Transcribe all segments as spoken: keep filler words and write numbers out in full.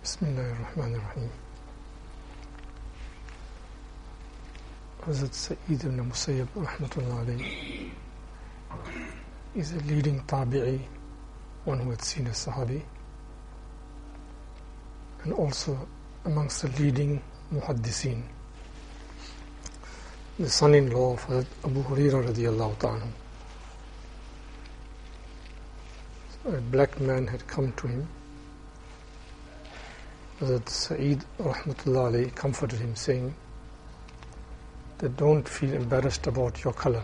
Bismillahir Rahmanir Rahim. Hazrat Sa'id ibn Musayyab rahmatullah alayhi is a leading tabi'i, one who had seen a sahabi, and also amongst the leading muhaddiseen, the son-in-law of Hazrat Abu Hurairah radiyallahu ta'ala. So a black man had come to him. Hazrat Sa'id rahmatullah alayhi comforted him, saying that don't feel embarrassed about your color,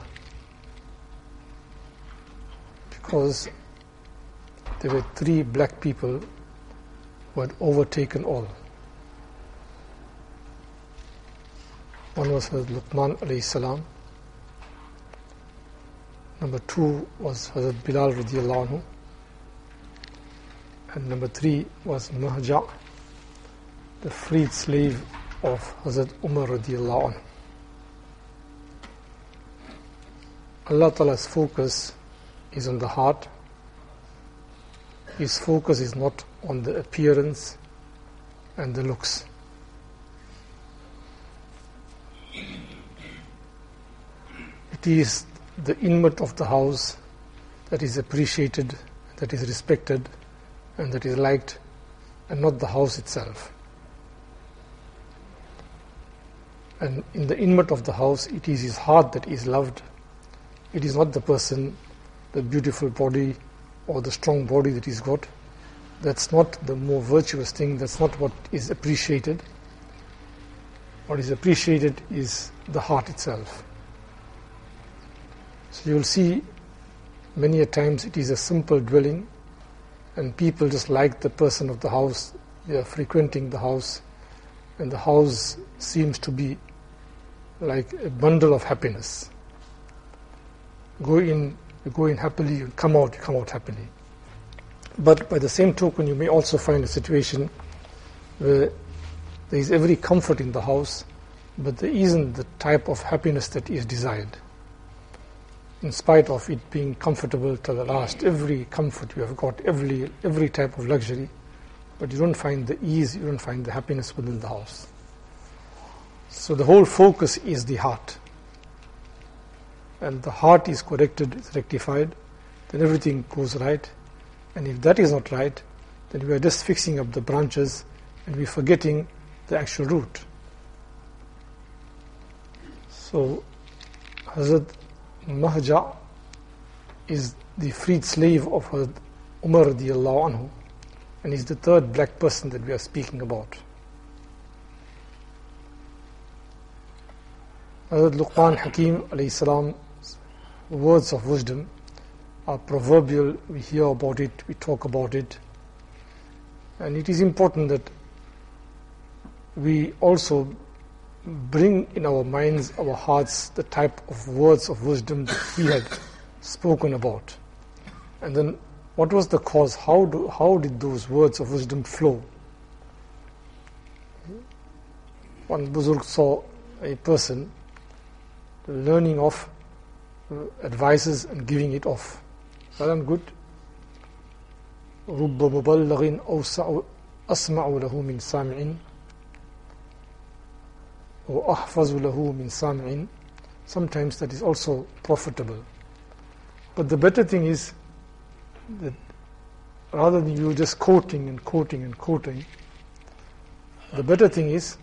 because there were three black people who had overtaken all. One was Hazrat Luqman alayhi salam. Number two was Hazrat Bilal radiyallahu anhu. And number three was Mahja, the freed slave of Hazrat Umar radiyallahu anhu. Allah Ta'ala's focus is on the heart. His focus is not on the appearance and the looks. It is the inmate of the house that is appreciated, that is respected, and that is liked, and not the house itself. And in the inmate of the house, it is his heart that is loved. It is not the person, the beautiful body or the strong body that he's got. That's not the more virtuous thing. That's not what is appreciated. What is appreciated is the heart itself. So you'll see many a times it is a simple dwelling, and people just like the person of the house. They are frequenting the house, and the house seems to be like a bundle of happiness. Go in, you go in happily, you come out, you come out happily. But by the same token, you may also find a situation where there is every comfort in the house, but there isn't the type of happiness that is desired. In spite of it being comfortable to the last, every comfort you have got, every every type of luxury, but you don't find the ease, you don't find the happiness within the house. So the whole focus is the heart. And the heart is corrected, is rectified, then everything goes right. And if that is not right, then we are just fixing up the branches and we're forgetting the actual root. So Hazrat Mahja is the freed slave of Hazrat Umar radiyallahu anhu, and he's the third black person that we are speaking about. Hazrat Luqman Hakim alayhi salam, words of wisdom are proverbial. We hear about it, we talk about it, and it is important that we also bring in our minds, our hearts, the type of words of wisdom that he had spoken about. And then what was the cause? How do, how did those words of wisdom flow? One Buzurg saw a person learning off advices and giving it off. Well and good. رُبَّ مُبَلَّغٍ أَوْسَعُ أَسْمَعُ لَهُ مِنْ سَامِعٍ وَأَحْفَظُ لَهُ مِنْ سَامِعٍ. Sometimes that is also profitable. But the better thing is that rather than you just quoting and quoting and quoting, the better thing is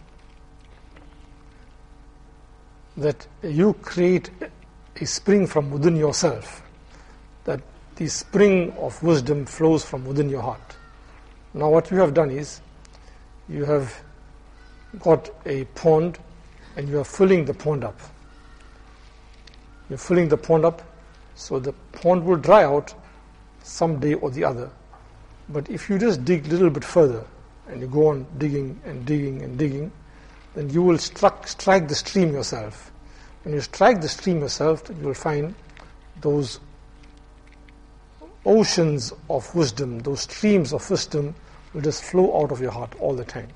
that you create a spring from within yourself, that the spring of wisdom flows from within your heart. Now what you have done is, you have got a pond and you are filling the pond up. You're filling the pond up, so the pond will dry out someday or the other. But if you just dig a little bit further and you go on digging and digging and digging, then you will struck, strike the stream yourself. When you strike the stream yourself, then you will find those oceans of wisdom, those streams of wisdom will just flow out of your heart all the time.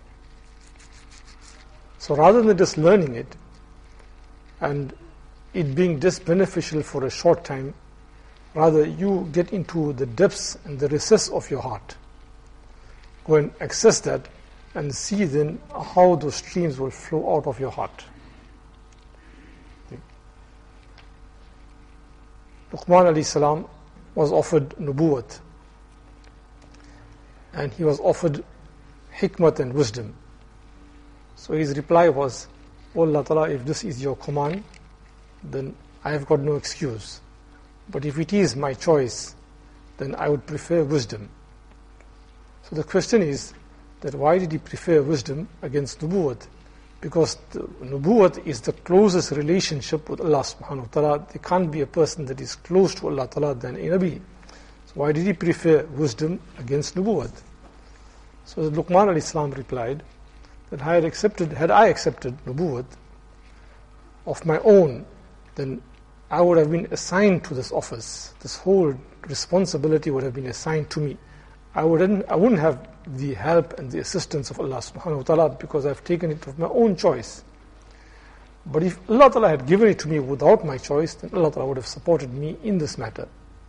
So rather than just learning it and it being just beneficial for a short time, rather you get into the depths and the recess of your heart. Go and access that and see then how those streams will flow out of your heart. Luqman alayhi salam was offered nubuwwat, and he was offered hikmat and wisdom. So his reply was, "Oh Allah Ta'ala, if this is your command, then I have got no excuse. But if it is my choice, then I would prefer wisdom." So the question is that why did he prefer wisdom against nubuwwat? Because the nubuwwat is the closest relationship with Allah subhanahu wa ta'ala. There can't be a person that is close to Allah ta'ala than a Nabi. So why did he prefer wisdom against nubuwwat? So Luqman alayhi salam replied that I had accepted, had I accepted nubuwwat of my own, then I would have been assigned to this office. This whole responsibility would have been assigned to me. I wouldn't, I wouldn't have the help and the assistance of Allah subhanahu wa ta'ala because I've taken it of my own choice. But if Allah ta'ala had given it to me without my choice, then Allah ta'ala would have supported me in this matter.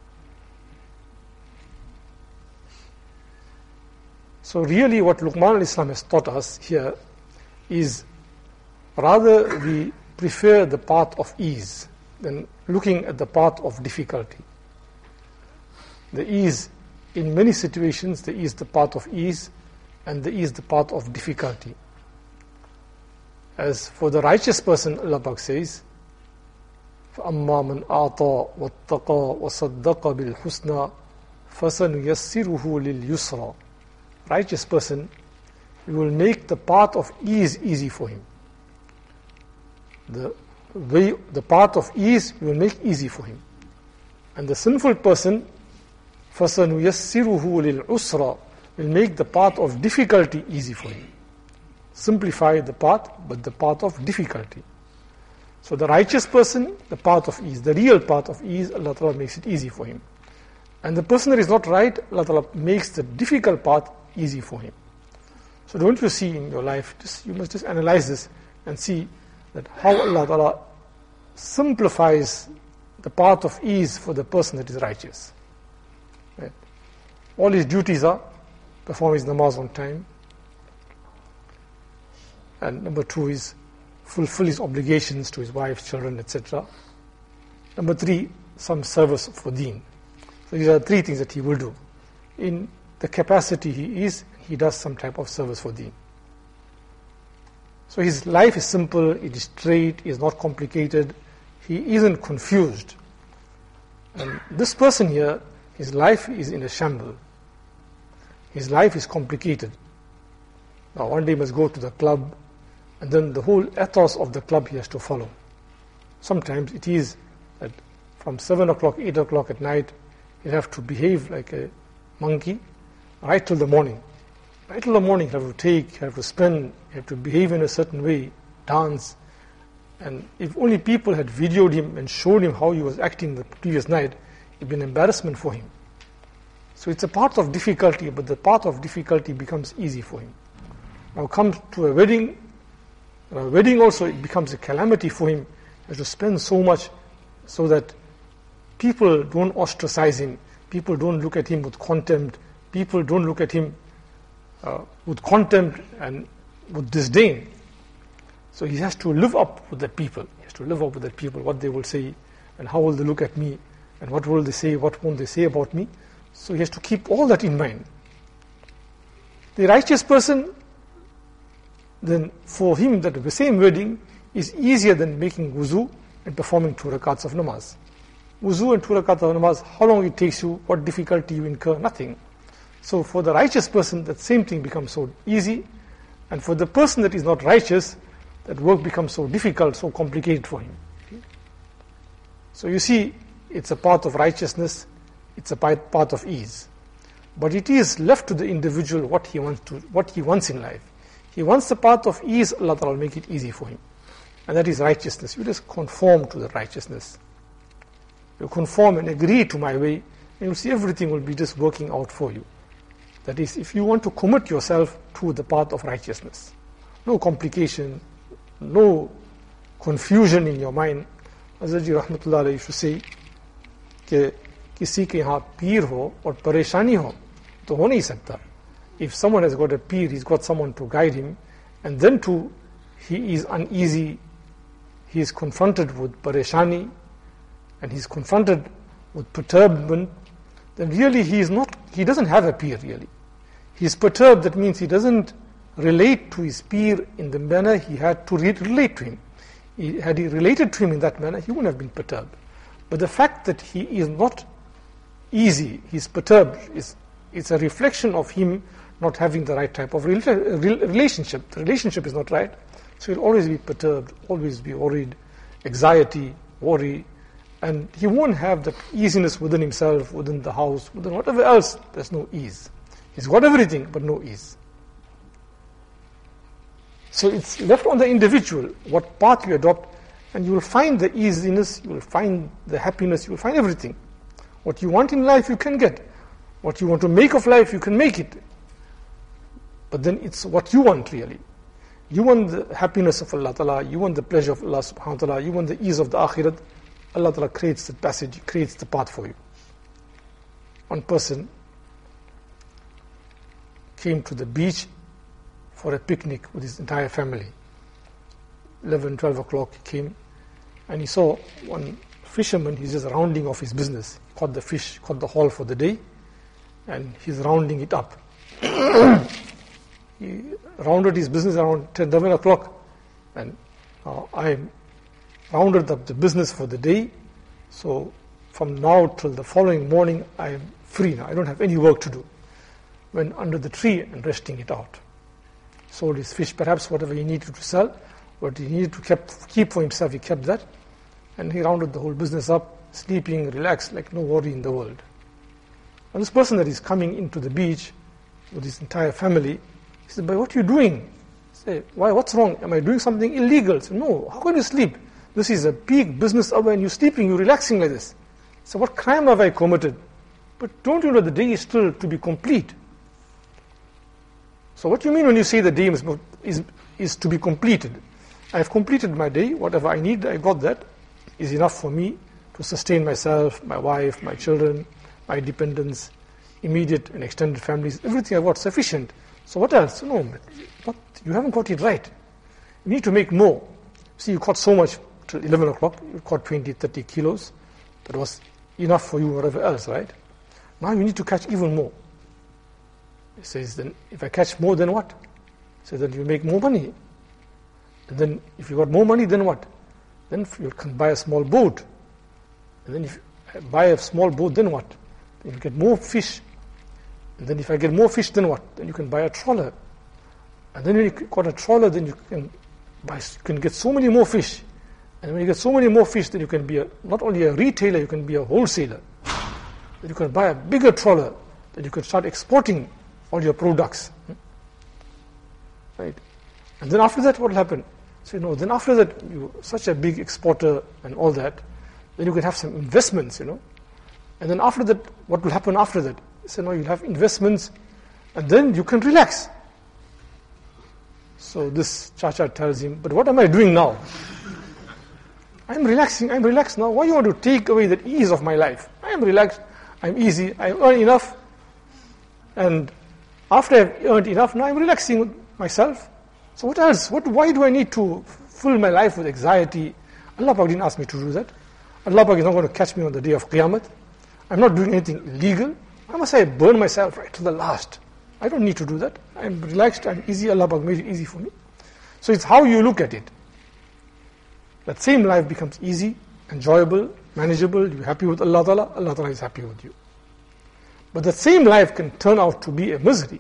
So really what Luqman alayhi salam has taught us here is rather we prefer the path of ease than looking at the path of difficulty. The ease, in many situations, there is the path of ease and there is the path of difficulty. As for the righteous person, Allah Pak says, فَأَمَّا مَنْ أَعْطَى وَاتَّقَى وَصَدَّقَ بِالْحُسْنَى فَسَنُيَسِّرُهُ لِلْيُسْرَى. Righteous person, we will make the path of ease easy for him. The way, the path of ease we will make easy for him. And the sinful person, فَسَنُيَسِّرُهُ لِلْعُسْرَى, will make the path of difficulty easy for him. Simplify the path, but the path of difficulty. So the righteous person, the path of ease, the real path of ease, Allah Ta'ala makes it easy for him. And the person that is not right, Allah Ta'ala makes the difficult path easy for him. So don't you see in your life, just, you must just analyze this and see that how Allah Ta'ala simplifies the path of ease for the person that is righteous. Right? All his duties are perform his namaz on time, and number two is fulfill his obligations to his wife, children, et cetera. Number three, some service for deen. So these are three things that he will do. In the capacity he is, he does some type of service for deen. So his life is simple, it is straight, it is not complicated, he isn't confused. And this person here, his life is in a shamble. His life is complicated. Now one day he must go to the club, and then the whole ethos of the club he has to follow. Sometimes it is that from seven o'clock, eight o'clock at night, he'll have to behave like a monkey right till the morning. Right till the morning, he'll have to take, he'll have to spend, he'll have to behave in a certain way, dance. And if only people had videoed him and showed him how he was acting the previous night, it would be an embarrassment for him. So it's a part of difficulty, but the path of difficulty becomes easy for him. Now comes to a wedding, and a wedding also it becomes a calamity for him. He has to spend so much so that people don't ostracize him, people don't look at him with contempt, people don't look at him uh, with contempt and with disdain. So he has to live up with the people. He has to live up with the people, what they will say, and how will they look at me, and what will they say, what won't they say about me. So he has to keep all that in mind. The righteous person, then for him that the same wedding is easier than making wuzu and performing two rakats of namaz. Wuzu and two rakats of namaz, how long it takes you, what difficulty you incur, nothing. So for the righteous person, that same thing becomes so easy, and for the person that is not righteous, that work becomes so difficult, so complicated for him. Okay? So you see, it's a path of righteousness, it's a path of ease. But it is left to the individual what he wants to, what he wants in life. He wants the path of ease, Allah Ta'ala will make it easy for him. And that is righteousness. You just conform to the righteousness. You conform and agree to my way, and you'll see everything will be just working out for you. That is, if you want to commit yourself to the path of righteousness. No complication, no confusion in your mind. Hazrat Ji Rahmatullah Alayhi used to say कि किसी के यहाँ पीर हो और परेशानी हो तो हो नहीं सकता, if someone has got a peer, he's got someone to guide him, and then too, he is uneasy, he is confronted with pareshani, and he's confronted with perturbation, then really he is not, he doesn't have a peer really. He is perturbed, that means he doesn't relate to his peer in the manner he had to re- relate to him. He, had he related to him in that manner, he wouldn't have been perturbed. But the fact that he is not easy, he's perturbed, is it's a reflection of him not having the right type of relationship. The relationship is not right, so he'll always be perturbed, always be worried, anxiety, worry, and he won't have the easiness within himself, within the house, within whatever else. There's no ease. He's got everything, but no ease. So it's left on the individual what path you adopt, and you will find the easiness, you will find the happiness, you will find everything. What you want in life, you can get. What you want to make of life, you can make it. But then it's what you want really. You want the happiness of Allah Ta'ala, you want the pleasure of Allah Subhanahu wa Ta'ala, you want the ease of the Akhirat. Allah Ta'ala creates the passage, creates the path for you. One person came to the beach for a picnic with his entire family. eleven, twelve o'clock he came, and he saw one fisherman, he's just rounding off his business. He caught the fish, caught the haul for the day, and he's rounding it up. He rounded his business around ten, eleven o'clock, and uh, I rounded up the business for the day, so from now till the following morning I am free now, I don't have any work to do. Went under the tree and resting it out. Sold his fish, perhaps whatever he needed to sell, what he needed to kept, keep for himself, he kept that, and he rounded the whole business up, sleeping, relaxed, like no worry in the world. And this person that is coming into the beach with his entire family, he said, "But what are you doing?" I say, "Why, what's wrong? Am I doing something illegal?" I said, "No, how can you sleep? This is a peak business hour and you're sleeping, you're relaxing like this." So what crime have I committed? But don't you know the day is still to be complete? So what do you mean when you say the day is, is, is to be completed? I have completed my day, whatever I need, I got that, is enough for me to sustain myself, my wife, my children, my dependents, immediate and extended families, everything I've got sufficient. So what else? No, but you haven't got it right. You need to make more. See, you caught so much till eleven o'clock, you caught twenty, thirty kilos. That was enough for you, whatever else, right? Now you need to catch even more. He says, then if I catch more, then what? So then you make more money. And then if you got more money, then what? Then you can buy a small boat. And then if you buy a small boat, then what? Then you get more fish. And then if I get more fish, then what? Then you can buy a trawler. And then when you got a trawler, then you can buy, you can get so many more fish. And when you get so many more fish, then you can be a, not only a retailer, you can be a wholesaler. Then you can buy a bigger trawler. Then you can start exporting all your products. Right? And then after that, what will happen? So, you know, then after that, you're such a big exporter and all that, then you can have some investments, you know. And then after that, what will happen after that? So now you'll have investments, and then you can relax. So this Chacha tells him, "But what am I doing now? I'm relaxing, I'm relaxed now. Why you want to take away the ease of my life? I am relaxed, I'm easy, I earn enough, and after I've earned enough, now I'm relaxing with myself. So what else? What? Why do I need to fill my life with anxiety? Allah Pak didn't ask me to do that. Allah Pak is not going to catch me on the day of Qiyamah. I'm not doing anything illegal. Why must I burn myself right to the last? I don't need to do that. I'm relaxed, I'm easy, Allah Pak made it easy for me." So it's how you look at it. That same life becomes easy, enjoyable, manageable, you're happy with Allah Ta'ala, Allah Ta'ala is happy with you. But the same life can turn out to be a misery.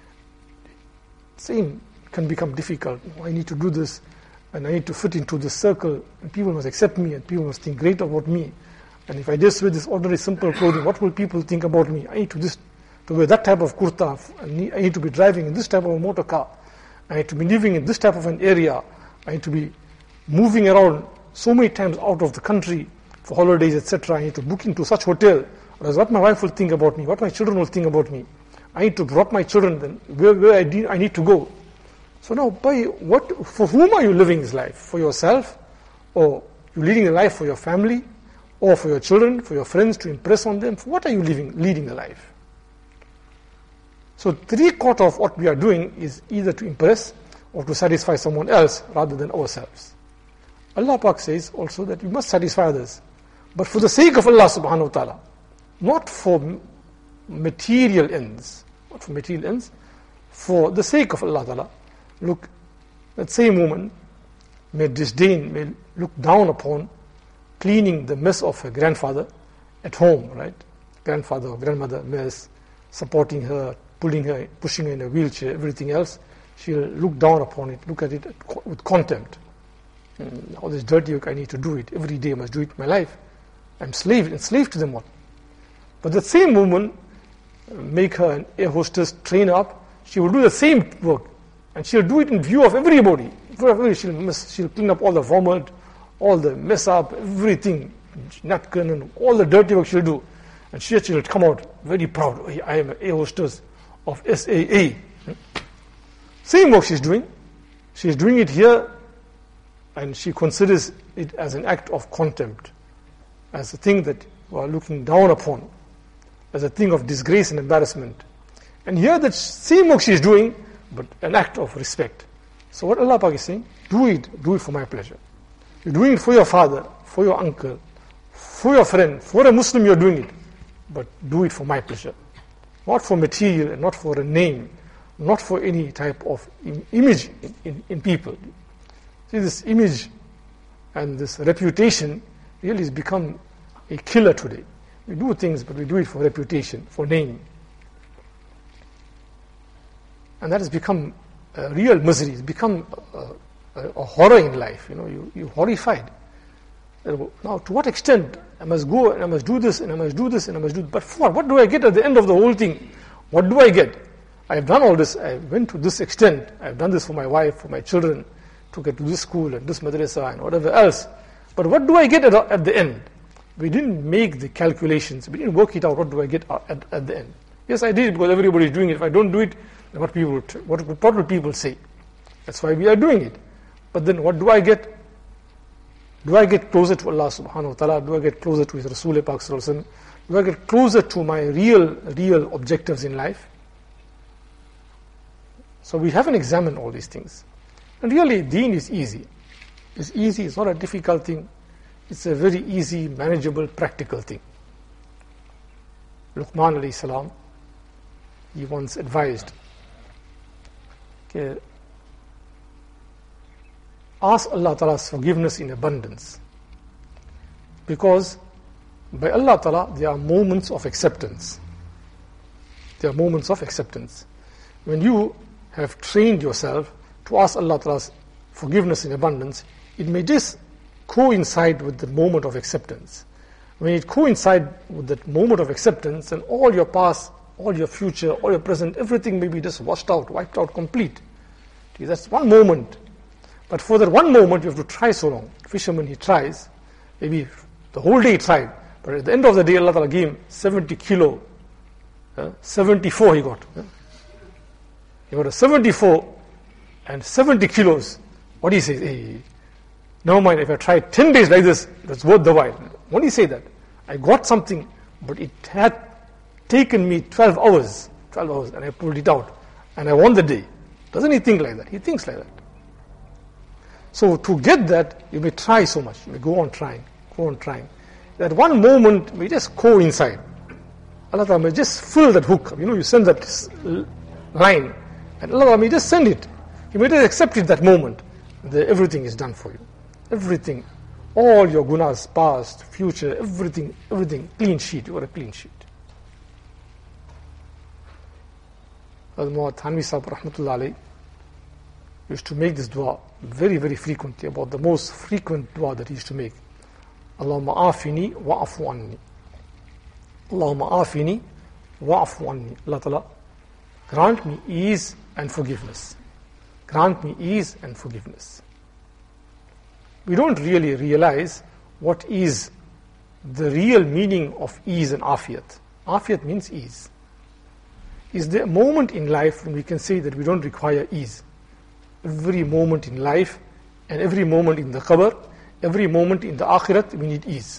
Same can become difficult. Oh, I need to do this, and I need to fit into this circle, and people must accept me, and people must think great about me. And if I just wear this ordinary simple clothing, what will people think about me? I need to this to wear that type of kurta. I need, I need to be driving in this type of a motor car. I need to be living in this type of an area. I need to be moving around so many times out of the country for holidays, et cetera. I need to book into such hotel. Otherwise, what my wife will think about me, what my children will think about me. I need to drop my children then where, where I, de- I need to go. So now, by what, for whom are you living this life? For yourself, or you're leading a life for your family, or for your children, for your friends to impress on them? For what are you living, leading a life? So three quarter of what we are doing is either to impress or to satisfy someone else rather than ourselves. Allah Pak says also that we must satisfy others, but for the sake of Allah subhanahu wa ta'ala, not for material ends, not for material ends, for the sake of Allah ta'ala. Look, that same woman may disdain, may look down upon cleaning the mess of her grandfather at home, right? Grandfather or grandmother mess, supporting her, pulling her, pushing her in a wheelchair, everything else. She'll look down upon it, look at it with contempt. Mm, all this dirty work, I need to do it. Every day I must do it in my life. I'm slave, enslaved to them all. But the same woman, make her an air hostess, train her up, she will do the same work. And she'll do it in view of everybody. She'll, mess, she'll clean up all the vomit, all the mess up, everything, napkin and all the dirty work she'll do. And she will come out very proud. I am an air hostess of S A A. Same work she's doing. She's doing it here, and she considers it as an act of contempt, as a thing that you are looking down upon, as a thing of disgrace and embarrassment. And here that same work she's doing, but an act of respect. So what Allah Pak is saying, do it, do it for my pleasure. You're doing it for your father, for your uncle, for your friend, for a Muslim you're doing it, but do it for my pleasure. Not for material and not for a name, not for any type of im- image in, in, in people. See, this image and this reputation really has become a killer today. We do things, but we do it for reputation, for name. And that has become a real misery. It's become a, a, a horror in life. You know, you, you're horrified. Now, to what extent I must go and I must do this and I must do this and I must do this. But for what do I get at the end of the whole thing? What do I get? I have done all this. I went to this extent. I have done this for my wife, for my children, to get to this school and this madrasa and whatever else. But what do I get at, at the end? We didn't make the calculations. We didn't work it out. What do I get at, at the end? Yes, I did it because everybody is doing it. If I don't do it, then what people what, what will people say? That's why we are doing it. But then what do I get? Do I get closer to Allah subhanahu wa ta'ala? Do I get closer to His Rasul Pak sallallahu alaihi wasallam? Do I get closer to my real, real objectives in life? So we haven't examined all these things. And really, deen is easy. It's easy, it's not a difficult thing. It's a very easy, manageable, practical thing. Luqman alayhi salam, he once advised, okay, ask Allah Ta'ala's forgiveness in abundance. Because by Allah Ta'ala, there are moments of acceptance. There are moments of acceptance. When you have trained yourself to ask Allah Ta'ala's forgiveness in abundance, it may just coincide with the moment of acceptance. When it coincides with that moment of acceptance, then all your past, all your future, all your present, everything may be just washed out, wiped out, complete. Okay, that's one moment. But for that one moment, you have to try so long. Fisherman, he tries, maybe the whole day he tried, but at the end of the day, Allah Ta'ala gave him seventy kilo, uh, seventy-four he got. Uh. He got a seventy-four and seventy kilos. What do you say? Hey, never mind, if I try ten days like this, that's worth the while. What do you say that? I got something, but it had taken me twelve hours, twelve hours, and I pulled it out, and I won the day. Doesn't he think like that? He thinks like that. So to get that, you may try so much. You may go on trying, go on trying. That one moment may just coincide. Allah Ta'ala may just fill that hook. You know, you send that line, and Allah may just send it. You may just accept it that moment. The, everything is done for you. Everything. All your gunas, past, future, everything, everything, clean sheet. You are a clean sheet. Al-Mu'ad Thanvi Sahib Rahmatullah Alayhi used to make this dua very, very frequently, about the most frequent dua that he used to make. Allahumma afini wa'afu anni. Allahumma afini wa'afu anni. Allah Ta'ala, grant me ease and forgiveness. Grant me ease and forgiveness. We don't really realize what is the real meaning of ease and afiyat. Afiyat means ease. Is there a moment in life when we can say that we don't require ease? Every moment in life and every moment in the qabr, every moment in the akhirat, we need ease.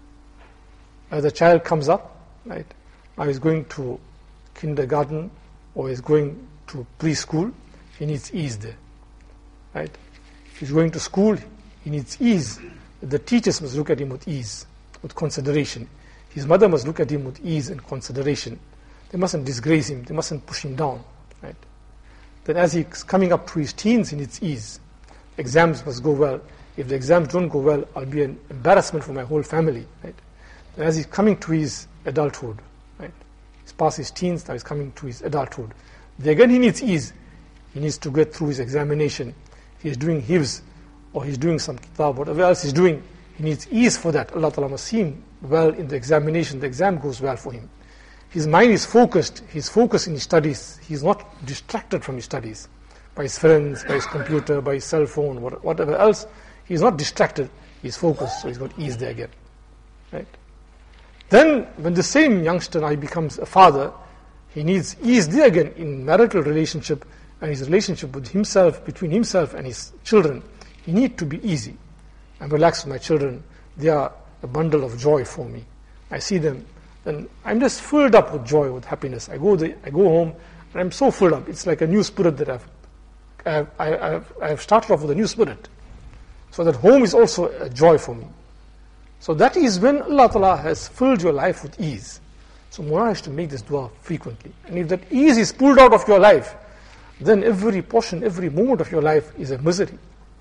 As a child comes up, right? Now he's going to kindergarten, or is going to preschool, he needs ease there. Right? If he's going to school, he needs ease. The teachers must look at him with ease, with consideration. His mother must look at him with ease and consideration. They mustn't disgrace him. They mustn't push him down. Right? Then as he's coming up to his teens, he needs ease. Exams must go well. If the exams don't go well, I'll be an embarrassment for my whole family. Right? Then as he's coming to his adulthood, right? He's past his teens, now he's coming to his adulthood. There again, he needs ease. He needs to get through his examination. He's doing hifz, or he's doing some kitab, whatever else he's doing, he needs ease for that. Allah Ta'ala must see him well in the examination. The exam goes well for him. His mind is focused. He's focused in his studies. He's not distracted from his studies by his friends, by his computer, by his cell phone, whatever else. He's not distracted. He's focused, so he's got ease there again. Right? Then, when the same youngster now becomes a father, he needs ease there again in marital relationship and his relationship with himself, between himself and his children. He needs to be easy. I'm relaxed with my children. They are a bundle of joy for me. I see them, and I'm just filled up with joy, with happiness. I go there, I go home, and I'm so filled up. It's like a new spirit that I've, I've, I've, I've started off with a new spirit. So that home is also a joy for me. So that is when Allah Ta'ala has filled your life with ease. So one has to make this dua frequently. And if that ease is pulled out of your life, then every portion, every moment of your life is a misery.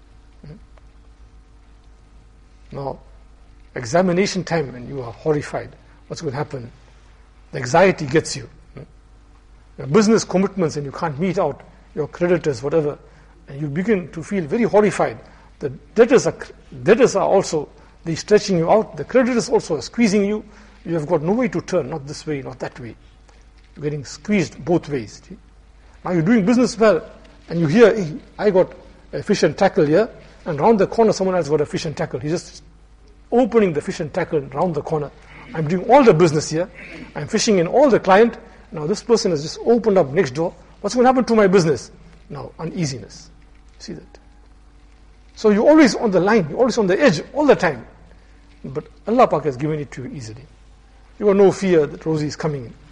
Now, examination time and you are horrified. What's going to happen? The anxiety gets you. Your business commitments and you can't meet out your creditors, whatever. And you begin to feel very horrified. The debtors are, debtors are also, they stretching you out. The creditors also are squeezing you. You have got no way to turn, not this way, not that way. You're getting squeezed both ways. Now you're doing business well, and you hear, hey, I got a fish and tackle here, and round the corner someone else got a fish and tackle. He's just opening the fish and tackle round the corner. I'm doing all the business here. I'm fishing in all the client. Now this person has just opened up next door. What's going to happen to my business? Now, uneasiness. See that? So you're always on the line, you're always on the edge all the time. But Allah Pak has given it to you easily. You have no fear that Rosie is coming in.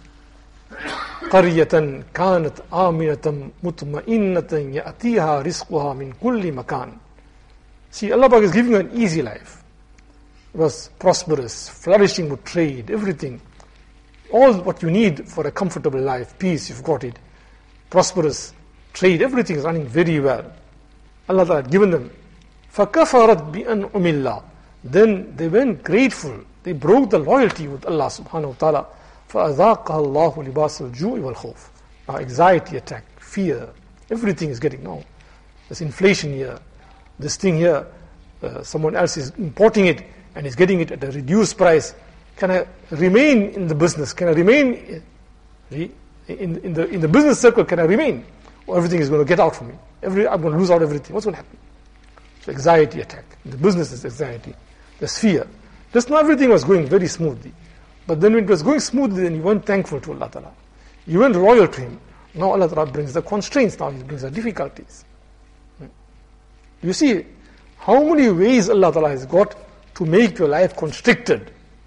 قَرْيَةً كَانَتْ آمِنَةً مُطْمَئِنَّةً يَأْتِيهَا رِزْقُهَا مِنْ كُلِّ مَكَانٍ. See, Allah Pak is giving you an easy life. It was prosperous, flourishing with trade, everything. All what you need for a comfortable life, peace, you've got it. Prosperous, trade, everything is running very well. Allah Ta'ala had given them. فَكَفَرَتْ بِأَنْعُمِ اللَّهِ. Then they weren't grateful. They broke the loyalty with Allah subhanahu wa ta'ala. فَأَذَاقَهَا اللَّهُ لِبَاسَ الْجُوءِ وَالْخَوْفِ. Now anxiety attack, fear, everything is getting now. There's inflation here. This thing here, uh, someone else is importing it and is getting it at a reduced price. Can I remain in the business? Can I remain in, in, the, in the business circle? Can I remain? Or everything is going to get out from me. Every, I'm going to lose out everything. What's going to happen? So anxiety attack. The business is anxiety. There's fear. Just now everything was going very smoothly. But then when it was going smoothly, then you weren't thankful to Allah Ta'ala. You weren't loyal to Him. Now Allah Ta'ala brings the constraints. Now He brings the difficulties. You see how many ways Allah Ta'ala has got to make your life constricted.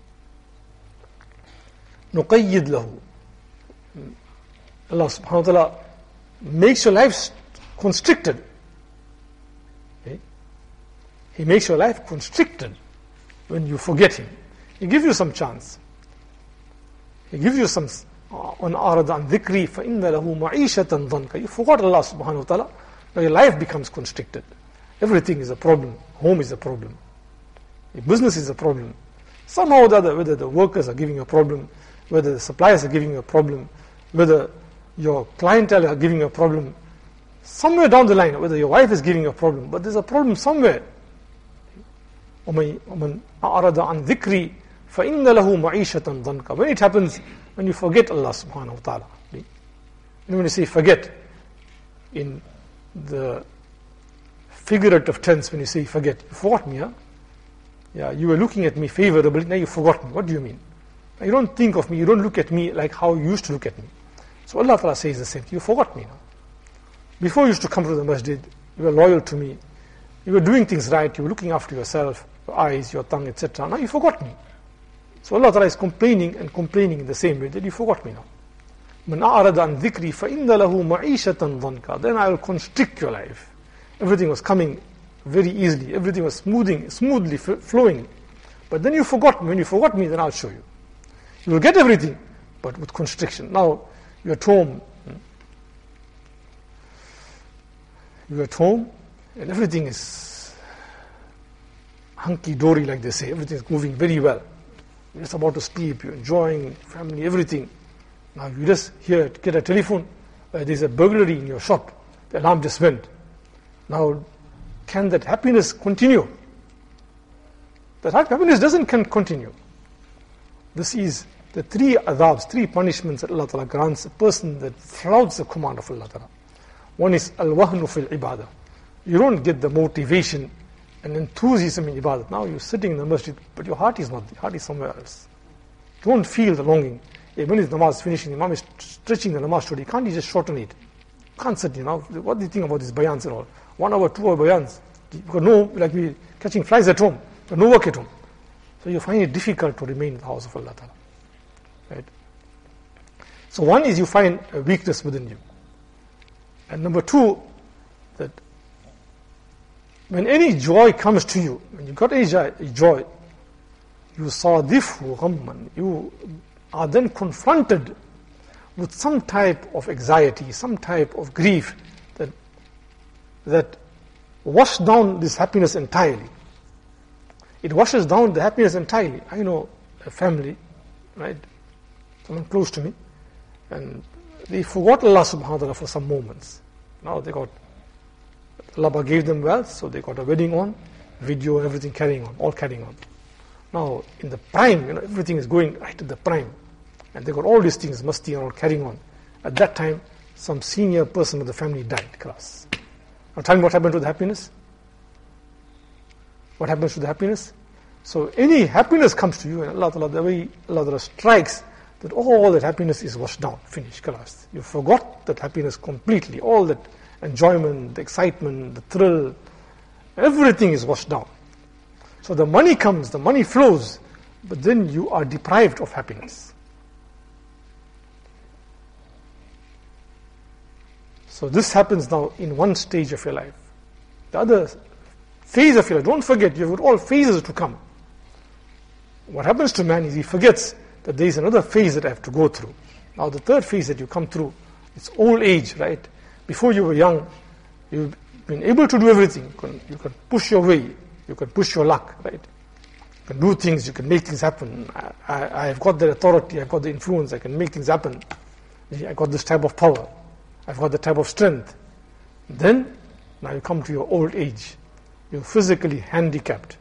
نُقَيِّدْ لَهُ. Allah Subhanahu wa Ta'ala makes your life constricted. Okay? He makes your life constricted when you forget Him. He gives you some chance. He gives you some on arad an dhikri fa inna lahu ma'ishatan dhanka. You forgot Allah subhanahu wa ta'ala. Now your life becomes constricted. Everything is a problem. Home is a problem. Your business is a problem. Somehow or the other, whether the workers are giving you a problem, whether the suppliers are giving you a problem, whether your clientele are giving you a problem, somewhere down the line, whether your wife is giving you a problem, but there's a problem somewhere. وَمَنْ أَعْرَضَ عَنْ ذِكْرِي فَإِنَّ لَهُ مَعِيشَةً ضَنْكَ. When it happens, when you forget Allah subhanahu wa ta'ala. And when you say forget, in the figurative tense, when you say forget, you forgot me, huh? Yeah, you were looking at me favorably, now you forgot me. What do you mean? Now you don't think of me, you don't look at me like how you used to look at me. So Allah Ta'ala says the same thing. You forgot me now. Before you used to come to the masjid, you were loyal to me. You were doing things right, you were looking after yourself, your eyes, your tongue, et cetera. Now you forgot me. So Allah Ta'ala is complaining and complaining in the same way that you forgot me now. مَنْ أَعْرَضَ عَنْ ذِكْرِي فَإِنَّ لَهُ مَعِيشَةً ضَنْكَ. Then I will constrict your life. Everything was coming very easily. Everything was smoothing, smoothly f- flowing. But then you forgot me. When you forgot me, then I'll show you. You will get everything, but with constriction. Now, you're at home. You're at home, and everything is hunky-dory, like they say. Everything is moving very well. You're just about to sleep. You're enjoying family, everything. Now, you just hear, get a telephone. Uh, there's a burglary in your shop. The alarm just went. Now, can that happiness continue? That happiness doesn't can continue. This is the three adabs, three punishments that Allah Ta'ala grants a person that flouts the command of Allah Ta'ala. One is al-wahnu fil ibadah. You don't get the motivation and enthusiasm in ibadah. Now you're sitting in the masjid, but your heart is not there. Heart is somewhere else. Don't feel the longing. When his namaz is finishing, the imam is stretching the namaz today. Can't you just shorten it? Can't sit, you know. What do you think about these bayans and all? One hour, two hour bayans. You got no, like we catching flies at home, but no work at home. So you find it difficult to remain in the house of Allah Ta'ala. Right? So one is you find a weakness within you. And number two, that when any joy comes to you, when you got any joy, you sadifu ghamman, you are then confronted with some type of anxiety, some type of grief that that washes down this happiness entirely. It washes down the happiness entirely. I know a family, right, someone close to me, and they forgot Allah subhanahu wa ta'ala for some moments. Now they got, Allah gave them wealth, so they got a wedding on, video and everything carrying on, all carrying on. Now in the prime, you know, everything is going right to the prime. And they got all these things, masti and all carrying on. At that time, some senior person of the family died, class. Now tell me what happened to the happiness? What happens to the happiness? So any happiness comes to you, and Allah Ta'ala, the way Allah Ta'ala strikes, that all that happiness is washed down, finished, khalas. You forgot that happiness completely. All that enjoyment, the excitement, the thrill, everything is washed down. So the money comes, the money flows, but then you are deprived of happiness. So this happens now in one stage of your life. The other phase of your life, don't forget, you've got all phases to come. What happens to man is he forgets that there is another phase that I have to go through. Now the third phase that you come through, it's old age, right? Before you were young, you've been able to do everything. You can, you can push your way, you can push your luck, right? You can do things, you can make things happen. I, I, I've got the authority, I've got the influence, I can make things happen. I got this type of power, I've got the type of strength. Then, now you come to your old age. You're physically handicapped.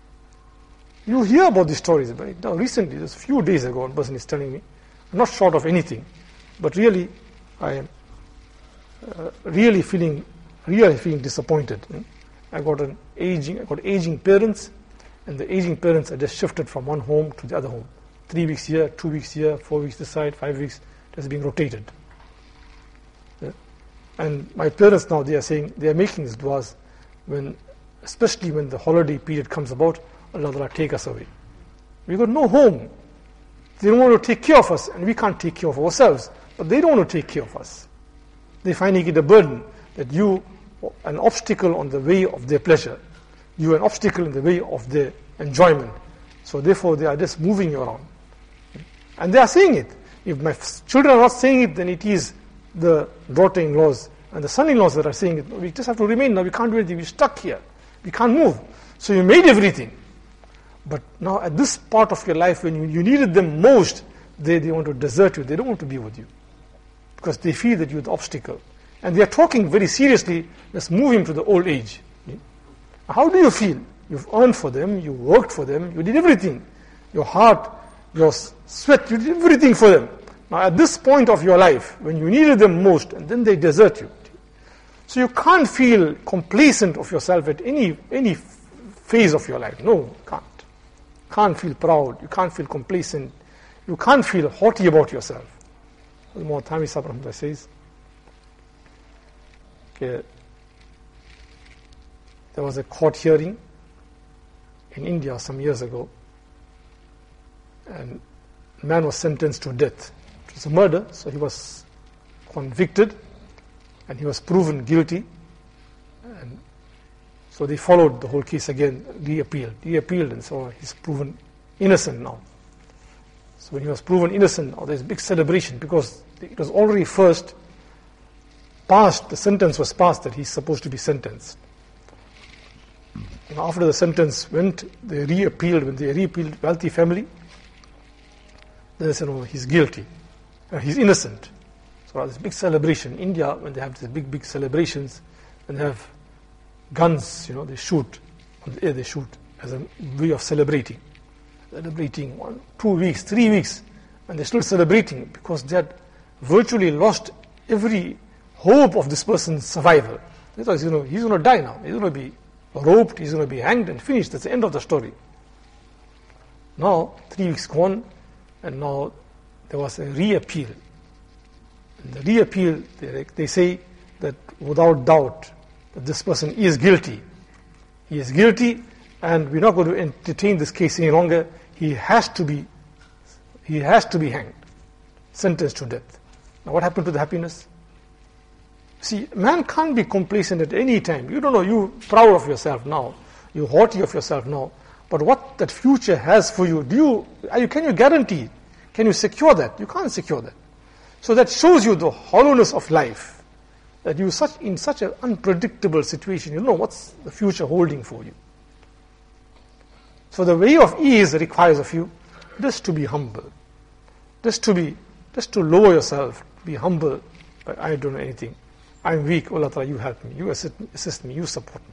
You hear about these stories, right? Now recently, just a few days ago, one person is telling me, I'm not short of anything, but really, I am uh, really feeling, really feeling disappointed. I got an aging, I got aging parents, and the aging parents are just shifted from one home to the other home. Three weeks here, two weeks here, four weeks this side, five weeks, just being rotated. Yeah. And my parents now, they are saying, they are making these du'as when, especially when the holiday period comes about, Allah Ta'ala take us away. We got no home. They don't want to take care of us, and we can't take care of ourselves. But they don't want to take care of us. They finding it a burden that you, an obstacle on the way of their pleasure. You an obstacle in the way of their enjoyment. So therefore they are just moving you around. And they are saying it. If my children are not saying it, then it is the daughter-in-laws and the son-in-laws that are saying it. We just have to remain now. We can't do anything. We're stuck here. We can't move. So you made everything. But now at this part of your life when you, you needed them most, they, they want to desert you. They don't want to be with you. Because they feel that you're the obstacle. And they are talking very seriously, let's move him to the old age. How do you feel? You've earned for them, you worked for them, you did everything. Your heart, your sweat, you did everything for them. Now at this point of your life, when you needed them most, and then they desert you. So you can't feel complacent of yourself at any any phase of your life. No, you can't. Can't feel proud, you can't feel complacent, you can't feel haughty about yourself. Al-Mu'tami Sahib says, okay, there was a court hearing in India some years ago, and a man was sentenced to death, It was a murder, so he was convicted and he was proven guilty. And so they followed the whole case again, re-appealed, re-appealed, and so he's proven innocent now. So when he was proven innocent, oh, there's a big celebration because it was already first passed, the sentence was passed that he's supposed to be sentenced. And after the sentence went, they re-appealed. When they re-appealed, wealthy family, they said, no, he's guilty, uh, he's innocent. So there's a big celebration. In India, when they have these big, big celebrations, and they have guns, you know, they shoot, on the air they shoot as a way of celebrating. Celebrating one, two weeks, three weeks, and they're still celebrating because they had virtually lost every hope of this person's survival. They thought, you know, he's going to die now. He's going to be roped, he's going to be hanged and finished. That's the end of the story. Now, three weeks gone, and now there was a re-appeal. And the re-appeal, they, they say that without doubt, that this person is guilty. He is guilty, and we're not going to entertain this case any longer. He has to be, he has to be hanged, sentenced to death. Now, what happened to the happiness? See, man can't be complacent at any time. You don't know, you're proud of yourself now. You're haughty of yourself now. But what that future has for you, do you, are you, can you guarantee? Can you secure that? You can't secure that. So that shows you the hollowness of life. That you're such, in such an unpredictable situation. You don't know what's the future holding for you. So the way of ease requires of you just to be humble. Just to be, just to lower yourself, be humble. I don't know anything. I'm weak, oh Allah Ta'ala, you help me, you assist, assist me, you support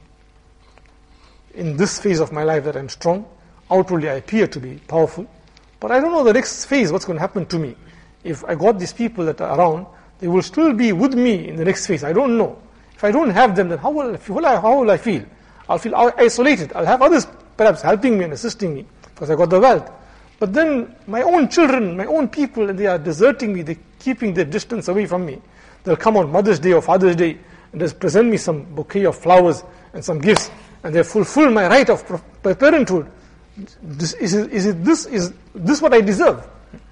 me. In this phase of my life that I'm strong, outwardly I appear to be powerful, but I don't know the next phase, what's going to happen to me. If I got these people that are around, they will still be with me in the next phase, I don't know. If I don't have them, then how will I feel? How will I feel? I'll feel isolated. I'll have others perhaps helping me and assisting me, because I got the wealth. But then my own children, my own people, and they are deserting me, they're keeping their distance away from me. They'll come on Mother's Day or Father's Day and just present me some bouquet of flowers and some gifts, and they fulfill my right of parenthood. This, is, it, is it this is this what I deserve?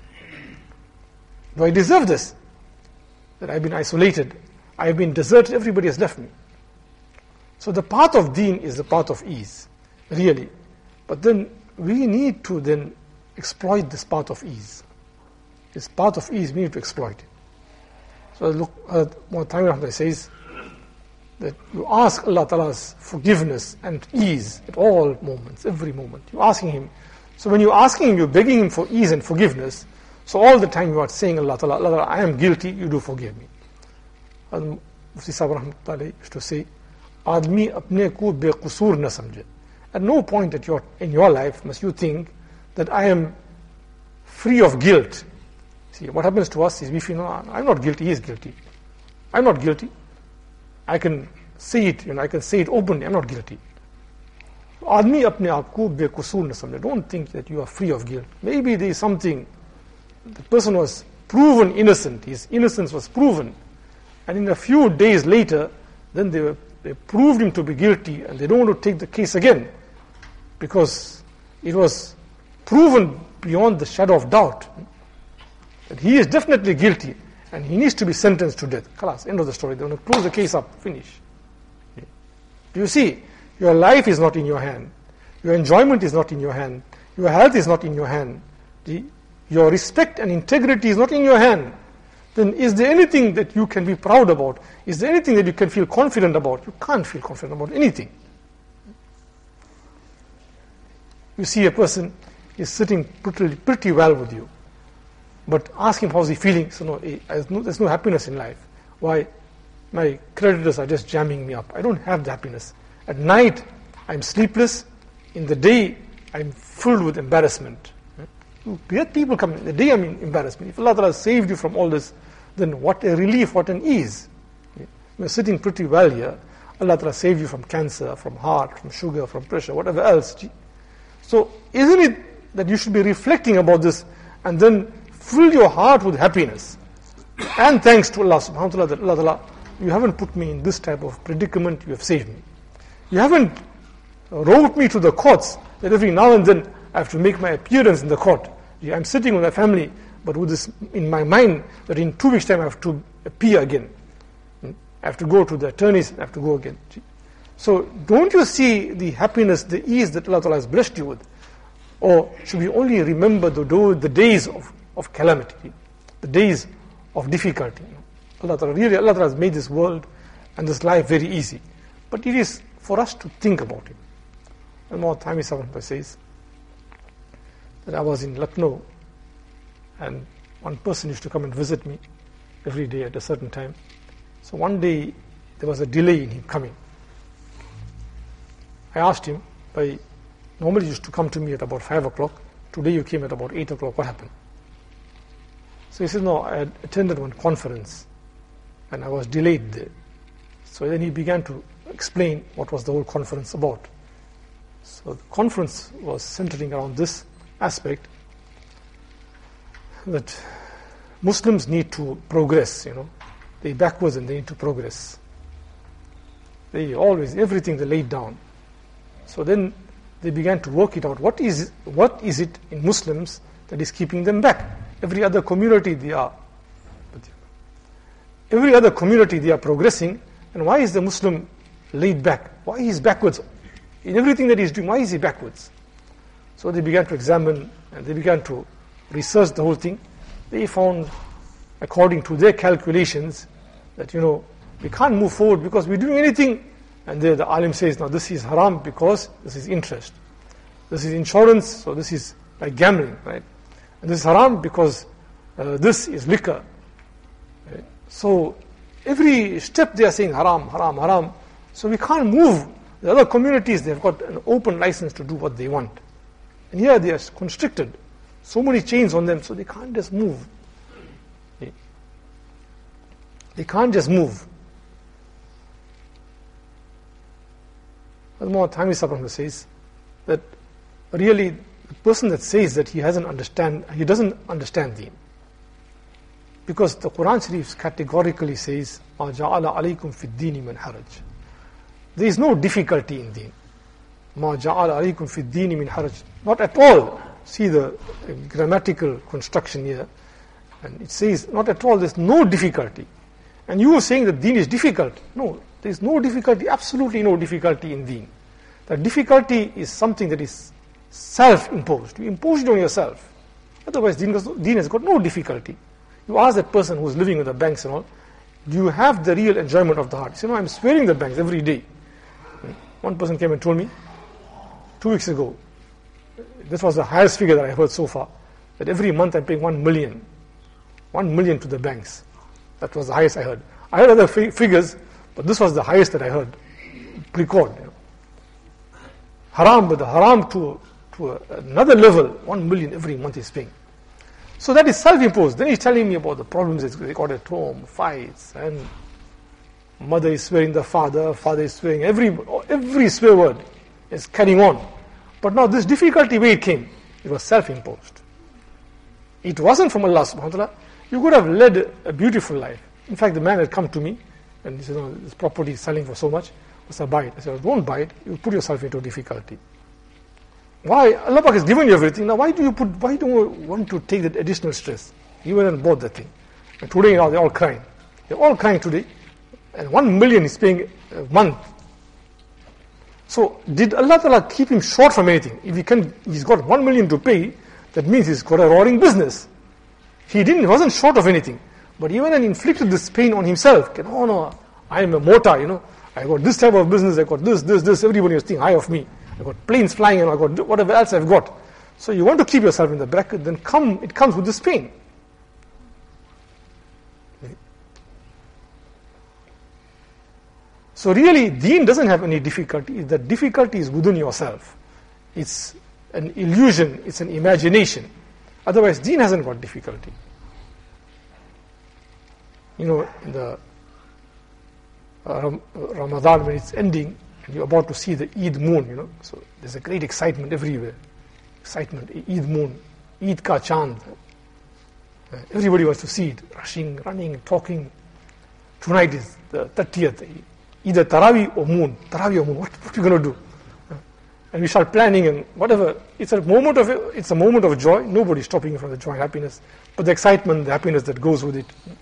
Do I deserve this? That I've been isolated, I've been deserted, everybody has left me. So the path of deen is the path of ease, really. But then we need to then exploit this path of ease. This path of ease, we need to exploit it. So look, uh, Muhammad says that you ask Allah Ta'ala's forgiveness and ease at all moments, every moment. You're asking Him. So when you're asking Him, you're begging Him for ease and forgiveness. So all the time you are saying, Allah Ta'ala, Allah Ta'ala, I am guilty, you do forgive me. And Mufti Sahib Rahmatullah used to say, Admi apne ko bequsur na samjhe. At no point at your, in your life must you think that I am free of guilt. See, what happens to us is we feel, no, I'm not guilty, he is guilty. I'm not guilty. I can say it, you know, I can say it openly, I'm not guilty. Admi apne aap ko bequsur na samjhe. Don't think that you are free of guilt. Maybe there is something, the person was proven innocent, his innocence was proven, and in a few days later, then they, were, they proved him to be guilty, and they don't want to take the case again, because it was proven beyond the shadow of doubt that he is definitely guilty and he needs to be sentenced to death. Khalas, end of the story. They want to close the case up, finish. Do you see? Your life is not in your hand. Your enjoyment is not in your hand. Your health is not in your hand. The, your respect and integrity is not in your hand. Then is there anything that you can be proud about? Is there anything that you can feel confident about? You can't feel confident about anything. You see a person is sitting pretty, pretty well with you, but ask him how's he feeling. So no, there's no, there's no happiness in life. Why? My creditors are just jamming me up. I don't have the happiness. At night, I'm sleepless. In the day, I'm filled with embarrassment. You get people coming. In the day, I'm in embarrassment. If Allah Ta'ala saved you from all this, then what a relief, what an ease. You're sitting pretty well here. Allah Ta'ala saved you from cancer, from heart, from sugar, from pressure, whatever else. So, isn't it that you should be reflecting about this and then fill your heart with happiness and thanks to Allah subhanahu wa ta'ala that Allah Ta'ala, you haven't put me in this type of predicament, you have saved me. You haven't roped me to the courts that every now and then I have to make my appearance in the court. I'm sitting with my family, but with this in my mind that in two weeks' time I have to appear again. I have to go to the attorneys, I have to go again. So don't you see the happiness, the ease that Allah Ta'ala has blessed you with? Or should we only remember the, the days of, of calamity, the days of difficulty? Allah Ta'ala, really, Allah Ta'ala has made this world and this life very easy. But it is for us to think about it. And more time is says that I was in Lucknow and one person used to come and visit me every day at a certain time. So one day there was a delay in him coming. I asked him, by normally he used to come to me at about five o'clock. Today you came at about eight o'clock. What happened? So he said, no, I had attended one conference and I was delayed there. So then he began to explain what was the whole conference about. So the conference was centering around this aspect that Muslims need to progress, you know. They're backwards and they need to progress. They always, everything they laid down. So then they began to work it out. What is, what is it in Muslims that is keeping them back? Every other community they are. Every other community they are progressing. And why is the Muslim laid back? Why is he backwards? In everything that he is doing, why is he backwards? So they began to examine and they began to research the whole thing. They found, according to their calculations, that, you know, we can't move forward because we're doing anything. And there the alim says, now this is haram because this is interest. This is insurance, so this is like gambling, right? And this is haram because uh, this is liquor. Right? So every step they are saying haram, haram, haram. So we can't move. The other communities, they've got an open license to do what they want. And here they are constricted. So many chains on them, so they can't just move. They can't just move. More time is Sabram says that really the person that says that he hasn't understand, he doesn't understand deen. Because the Quran Sharif categorically says, مَا جَعَلَ عَلَيْكُمْ فِي الدِّينِ مِنْ حَرَجٍ. There is no difficulty in deen. مَا جَعَلَ عَلَيْكُمْ فِي الدِّينِ مِنْ حَرَجٍ. Not at all. See the grammatical construction here. And it says, not at all, there's no difficulty. And you are saying that deen is difficult. No, there is no difficulty, absolutely no difficulty in deen. The difficulty is something that is self-imposed. You impose it on yourself. Otherwise, deen, deen has got no difficulty. You ask that person who's living with the banks and all, do you have the real enjoyment of the heart? He said, no, I'm swearing the banks every day. One person came and told me, two weeks ago, this was the highest figure that I heard so far, that every month I'm paying one million. One million to the banks. That was the highest I heard. I heard other fi- figures, but this was the highest that I heard. Record. You know. Haram, but the haram to, to a, another level, one million every month he's paying. So that is self-imposed. Then he's telling me about the problems they got at home, fights, and mother is swearing the father, father is swearing, every, every swear word is carrying on. But now this difficulty, where it came, it was self-imposed. It wasn't from Allah subhanahu wa ta'ala. You could have led a beautiful life. In fact, the man had come to me and he said, no, this property is selling for so much. I said, buy it. I said, don't buy it. You put yourself into difficulty. Why? Allah Pak has given you everything. Now why do you put, why do you want to take that additional stress? You went and bought that thing. And today now they're all crying. They're all crying today. And one million is paying a month. So did Allah Ta'ala keep him short from anything? If he can, he's got one million to pay, that means he's got a roaring business. He didn't, he wasn't short of anything. But he went and inflicted this pain on himself. Oh no, I am a mortar, you know. I got this type of business, I got this, this, this. Everybody was thinking high of me. I got planes flying and I got whatever else I've got. So you want to keep yourself in the bracket, then come, it comes with this pain. So really, deen doesn't have any difficulty. The difficulty is within yourself. It's an illusion, it's an imagination. Otherwise, deen hasn't got difficulty. You know, in the uh, Ramadan, when it's ending, and you're about to see the Eid moon, you know, so there's a great excitement everywhere. Excitement, Eid moon, Eid ka chand. Uh, everybody wants to see it, rushing, running, talking. Tonight is the thirtieth, either Taraweeh or moon. Taraweeh or moon, what, what are you going to do? Uh, and we start planning and whatever. It's a moment of it's a moment of joy. Nobody's stopping you from the joy and happiness, but the excitement, the happiness that goes with it.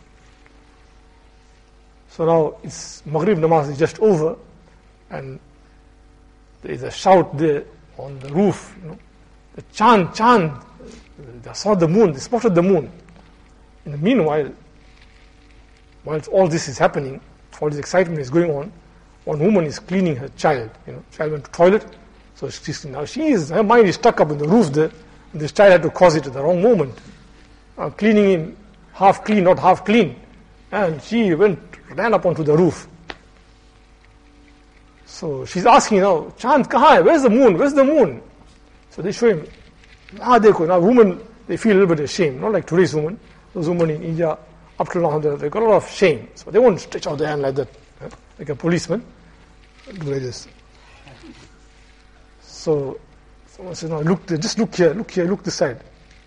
So now it's Maghrib namaz is just over, and there is a shout there on the roof. You know, the Chand, Chand. They saw the moon. They spotted the moon. In the meanwhile, whilst all this is happening, all this excitement is going on, one woman is cleaning her child. You know, child went to toilet, so she's now she is her mind is stuck up in the roof there, and this child had to cause it at the wrong moment. Uh, cleaning in half clean, not half clean, and she went ran up onto the roof. So she's asking now, Chand kahan hai? Where's the moon? Where's the moon? So they show him. Ah, dekho. Now women, they feel a little bit ashamed, not like today's women. Those women in India, up to now, they've got a lot of shame. So they won't stretch out their hand like that, eh? Like a policeman. Do like this. So someone says, no, look, just look here, look here, look this side.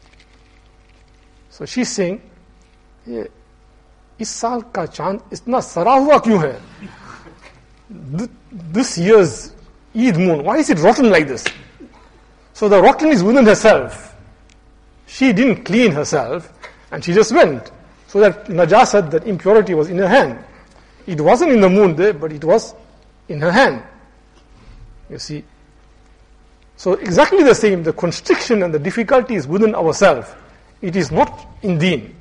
So she's saying, yeah, इस साल का चांद इतना सरा हुआ क्यों है? This year's Eid moon, why is it rotten like this? So the rotten is within herself. She didn't clean herself, and she just went. So that najasat, that impurity was in her hand. It wasn't in the moon there, but it was in her hand. You see. So exactly the same, the constriction and the difficulty is within ourselves. It is not in deen.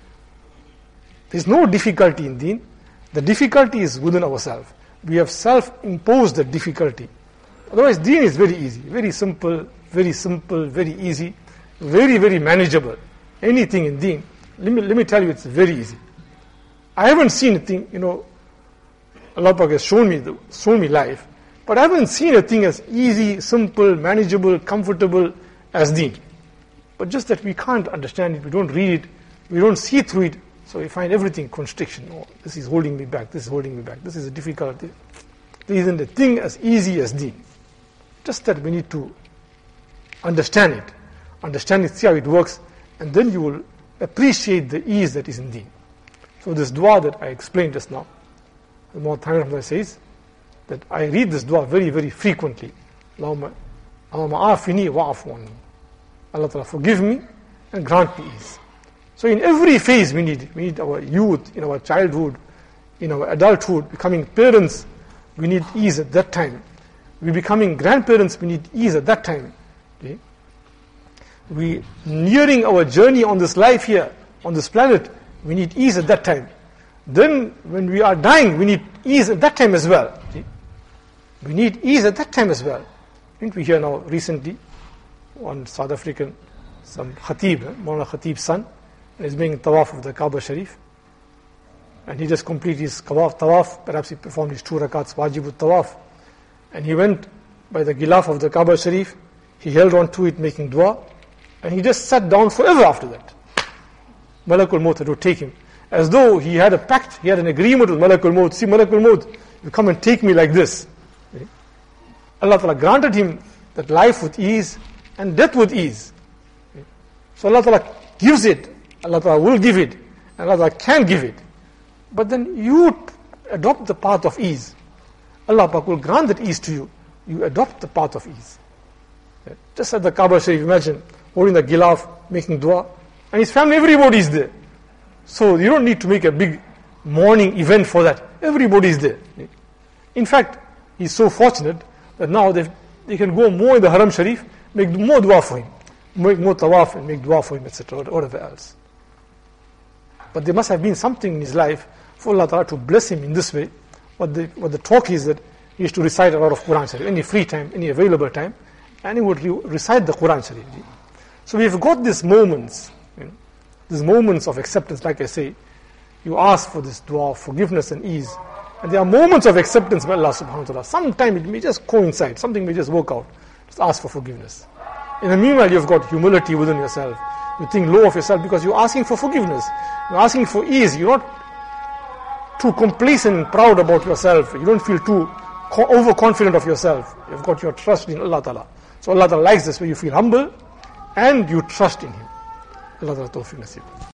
There is no difficulty in deen. The difficulty is within ourselves. We have self-imposed the difficulty. Otherwise, deen is very easy, very simple, very simple, very easy, very, very manageable. Anything in deen, let me, let me tell you, it's very easy. I haven't seen a thing, you know, Allah Pak has shown me, the, shown me life, but I haven't seen a thing as easy, simple, manageable, comfortable as deen. But just that we can't understand it, we don't read it, we don't see through it, so we find everything constriction. Oh, this is holding me back, this is holding me back, this is a difficulty. There isn't a thing as easy as deen. Just that we need to understand it, understand it, see how it works, and then you will appreciate the ease that is in deen. So this dua that I explained just now, the Mu'tamir Rahmatullah says that I read this dua very, very frequently. Allahumma afini wa'afu anni. Allah Ta'ala forgive me and grant me ease. So in every phase we need it. We need our youth, in our childhood, in our adulthood, becoming parents, we need ease at that time. We becoming grandparents, we need ease at that time. Okay? We nearing our journey on this life here, on this planet, we need ease at that time. Then when we are dying, we need ease at that time as well. Okay? We need ease at that time as well. Didn't we hear now recently on South African, some Khatib, eh? Maulana Khatib's son, and he's making tawaf of the Kaaba Sharif. And he just completed his tawaf, tawaf, perhaps he performed his two rakats, wajibut tawaf. And he went by the gilaf of the Kaaba Sharif, he held on to it making dua, and he just sat down forever after that. Malakul Maut had to take him. As though he had a pact, he had an agreement with Malakul Maut. See, Malakul Maut, you come and take me like this. Okay? Allah Ta'ala granted him that life with ease and death with ease. Okay? So Allah Ta'ala gives it, Allah Ta'ala will give it, and Allah Ta'ala can give it. But then you adopt the path of ease. Allah Pak will grant that ease to you. You adopt the path of ease. Okay? Just at the Kaaba Sharif, imagine holding the gilaf, making dua, and his family, everybody is there. So you don't need to make a big morning event for that. Everybody is there. In fact, he's so fortunate that now they they can go more in the Haram Sharif, make more dua for him, make more tawaf and make dua for him, et cetera, or whatever else. But there must have been something in his life for Allah Ta'ala to bless him in this way. What the what the talk is that he used to recite a lot of Quran Sharif, any free time, any available time, and he would re- recite the Quran Sharif. So we've got these moments, you know, these moments of acceptance, like I say, you ask for this dua, forgiveness and ease. And there are moments of acceptance by Allah subhanahu wa ta'ala. Sometimes it may just coincide, something may just work out. Just ask for forgiveness. In the meanwhile, you've got humility within yourself. You think low of yourself because you're asking for forgiveness. You're asking for ease. You're not too complacent and proud about yourself. You don't feel too co- overconfident of yourself. You've got your trust in Allah Ta'ala. So Allah Ta'ala likes this, where you feel humble and you trust in Him. Allah Ta'ala tawfiq nasib.